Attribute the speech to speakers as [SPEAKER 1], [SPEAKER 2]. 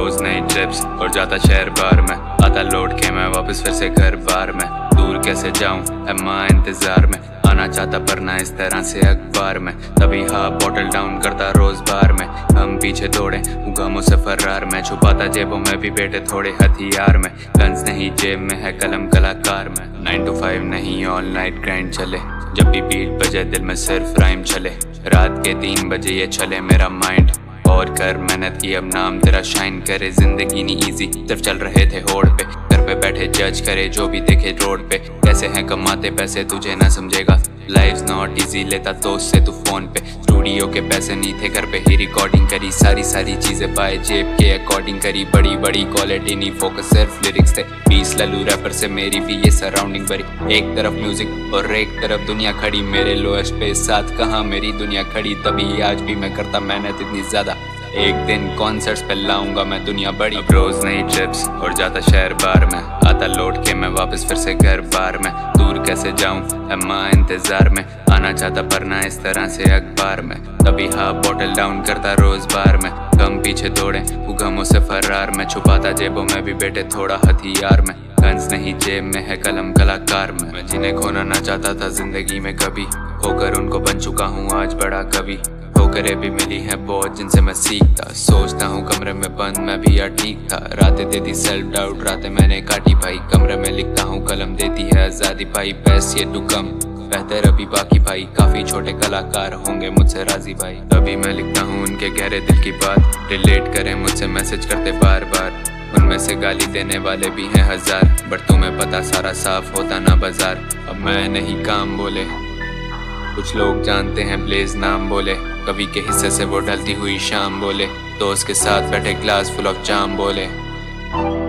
[SPEAKER 1] रोज नई ट्रिप्स और जाता शहर बार में, आता लौट के मैं वापस फिर से घर बार में। दूर कैसे जाऊं है माँ इंतजार में, आना चाहता पर ना इस तरह से अखबार में। तभी हाँ बॉटल डाउन करता रोज बार में, हम पीछे दौड़े गमों से फरार में। छुपाता जेबों में भी बेटे थोड़े हथियार में, गन्स नहीं जेब में है कलम कलाकार में। 9 to 5 नहीं ऑल नाइट ग्राइंड चले, जब भी बीट बजे दिल में सिर्फ राइम चले। रात के 3 बजे ये चले मेरा माइंड, और कर मेहनत की अब नाम तेरा शाइन करे। जिंदगी नहीं इजी सिर्फ चल रहे थे होड़ पे, घर पे बैठे जज करे जो भी देखे रोड पे। कैसे हैं कमाते पैसे तुझे ना समझेगा, लाइफ्स नॉट इजी लेता दोस्त से तू फोन पे। स्टूडियो के पैसे नहीं थे घर पे ही रिकॉर्डिंग करी, सारी चीजें पाए जेब के अकॉर्डिंग करी। बड़ी क्वालिटी नहीं फोकस सिर्फ लिरिक्स थे, 20 लल्लू रैपर से मेरी भी ये सराउंडिंग भरी। एक तरफ म्यूजिक और एक तरफ दुनिया खड़ी, मेरे लोएस्ट पे साथ कहाँ मेरी दुनिया खड़ी। तभी आज भी मैं करता मेहनत इतनी ज्यादा, एक दिन कॉन्सर्ट्स पे लाऊंगा मैं दुनिया बड़ी। अब रोज नई ट्रिप्स और जाता शहर बार में, आता लौट के मैं वापस फिर से घर बार में। दूर कैसे जाऊं है माँ इंतजार में, आना चाहता पर ना इस तरह से अखबार में। तभी हाँ बॉटल डाउन करता रोज बार में, हम पीछे दौड़े गमों से फरार में। छुपाता जेबों में भी बेटे थोड़ा हथियार में, गन्स नहीं जेब में है कलम कलाकार में। मैं जिन्हें खोना ना चाहता था जिंदगी में कभी, होकर उनको बन चुका हूँ आज बड़ा कवि। ठोकरें भी मिली हैं बहुत जिनसे मैं सीखता, सोचता हूँ कमरे में बंद मैं भी यार ठीक था। रातें देती सेल्फ डाउट रातें मैंने काटी भाई, कमरे में लिखता हूँ कलम देती है आजादी भाई। बेस्ट येट टू कम बेहतर अभी बाकी भाई, काफी छोटे कलाकार होंगे मुझसे राजी भाई। तभी मैं लिखता हूँ उनके गहरे दिल की बात, रिलेट करें मुझसे मैसेज करते बार बार। उनमें से गाली देने वाले भी हैं हजार, बट तुम्हें पता सारा साफ होता ना बाजार। अब मैं नहीं काम बोले, कुछ लोग जानते हैं ब्लेज नाम बोले। कवि के हिस्से से वो ढलती हुई शाम बोले, दोस्त के साथ बैठे ग्लास फुल ऑफ जाम बोले।